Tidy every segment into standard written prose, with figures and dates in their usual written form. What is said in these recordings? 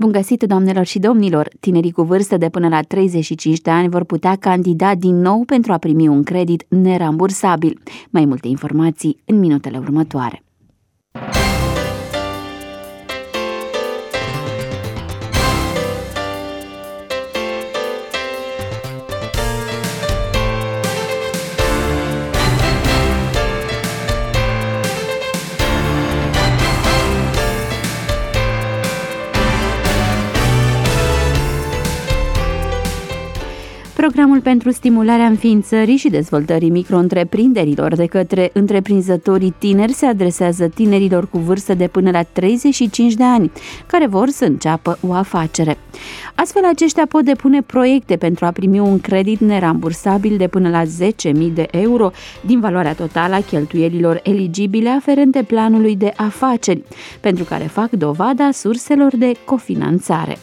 Bun găsit, doamnelor și domnilor! Tinerii cu vârstă de până la 35 de ani vor putea candida din nou pentru a primi un credit nerambursabil. Mai multe informații în minutele următoare. Programul pentru stimularea înființării și dezvoltării micro-întreprinderilor de către întreprinzătorii tineri se adresează tinerilor cu vârstă de până la 35 de ani, care vor să înceapă o afacere. Astfel, aceștia pot depune proiecte pentru a primi un credit nerambursabil de până la 10.000 de euro din valoarea totală a cheltuielilor eligibile aferente planului de afaceri, pentru care fac dovada surselor de cofinanțare.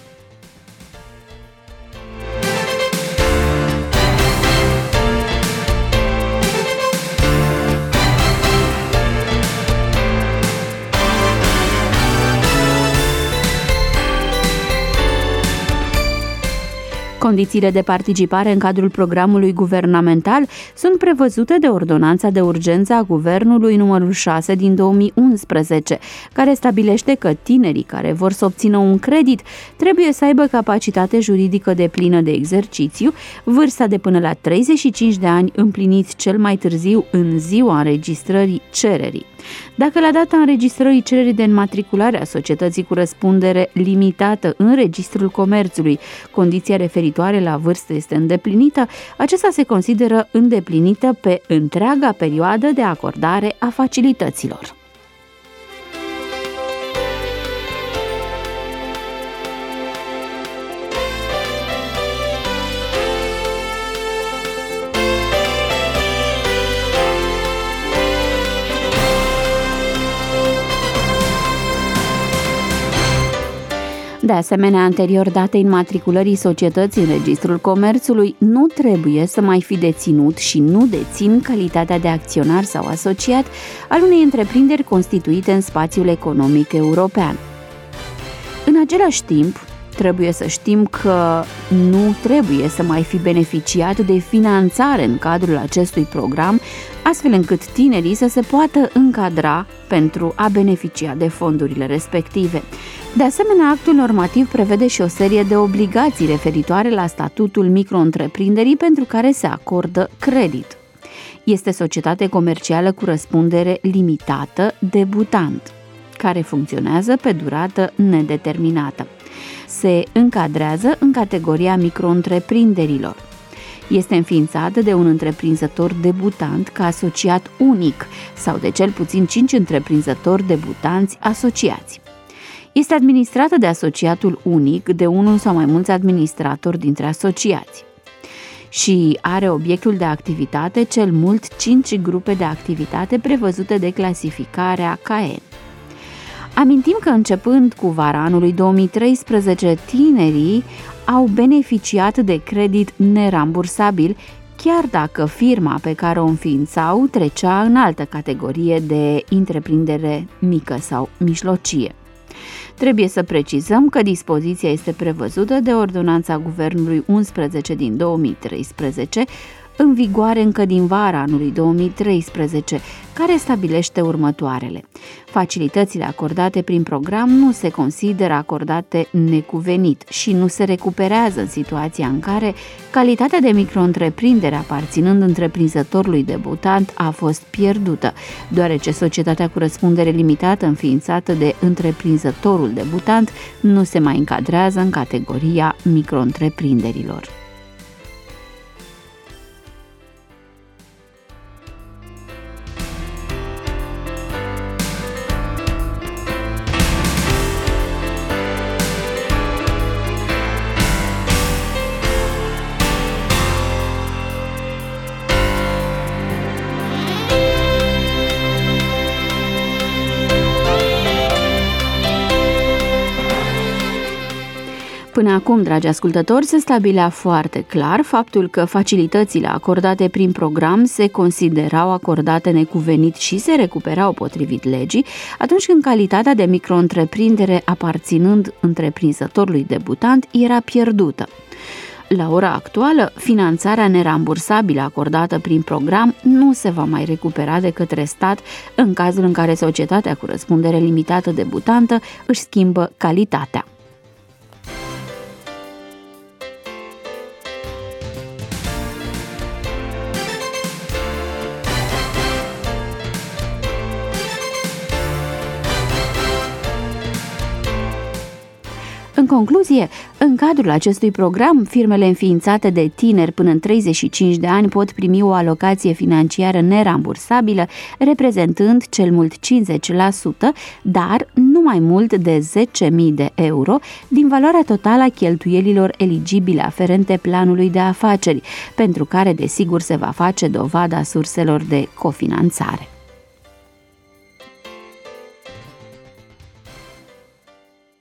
Condițiile de participare în cadrul programului guvernamental sunt prevăzute de Ordonanța de Urgență a Guvernului numărul 6 din 2011, care stabilește că tinerii care vor să obțină un credit trebuie să aibă capacitate juridică deplină de exercițiu, vârsta de până la 35 de ani împliniți cel mai târziu în ziua înregistrării cererii. Dacă la data înregistrării cererii de înmatriculare a societății cu răspundere limitată în Registrul Comerțului, condiția referitoare la vârstă este îndeplinită, acesta se consideră îndeplinită pe întreaga perioadă de acordare a facilităților. De asemenea, anterior datei înmatriculării societății în Registrul Comerțului, nu trebuie să mai fi deținut și nu dețin calitatea de acționar sau asociat al unei întreprinderi constituite în spațiul economic european. În același timp, trebuie să știm că nu trebuie să mai fi beneficiat de finanțare în cadrul acestui program, astfel încât tinerii să se poată încadra pentru a beneficia de fondurile respective. De asemenea, actul normativ prevede și o serie de obligații referitoare la statutul micro-întreprinderii pentru care se acordă credit. Este societate comercială cu răspundere limitată, debutant, care funcționează pe durată nedeterminată. Se încadrează în categoria micro-întreprinderilor. Este înființat de un întreprinzător debutant ca asociat unic sau de cel puțin 5 întreprinzători debutanți asociați. Este administrată de asociatul unic, de unul sau mai mulți administratori dintre asociați și are obiectul de activitate cel mult 5 grupe de activitate prevăzute de clasificarea CAEN. Amintim că începând cu vara anului 2013, tinerii au beneficiat de credit nerambursabil, chiar dacă firma pe care o înființau trecea în altă categorie de întreprindere mică sau mijlocie. Trebuie să precizăm că dispoziția este prevăzută de Ordonanța Guvernului 11 din 2013, în vigoare încă din vara anului 2013, care stabilește următoarele. Facilitățile acordate prin program nu se consideră acordate necuvenit și nu se recuperează în situația în care calitatea de micro-întreprindere aparținând întreprinzătorului debutant a fost pierdută, deoarece societatea cu răspundere limitată înființată de întreprinzătorul debutant nu se mai încadrează în categoria micro-întreprinderilor. Până acum, dragi ascultători, se stabilea foarte clar faptul că facilitățile acordate prin program se considerau acordate necuvenit și se recuperau potrivit legii atunci când calitatea de micro-întreprindere aparținând întreprinzătorului debutant era pierdută. La ora actuală, finanțarea nerambursabilă acordată prin program nu se va mai recupera de către stat în cazul în care societatea cu răspundere limitată debutantă își schimbă calitatea. În concluzie, în cadrul acestui program, firmele înființate de tineri până în 35 de ani pot primi o alocație financiară nerambursabilă, reprezentând cel mult 50%, dar nu mai mult de 10.000 de euro din valoarea totală a cheltuielilor eligibile aferente planului de afaceri, pentru care, desigur, se va face dovada surselor de cofinanțare.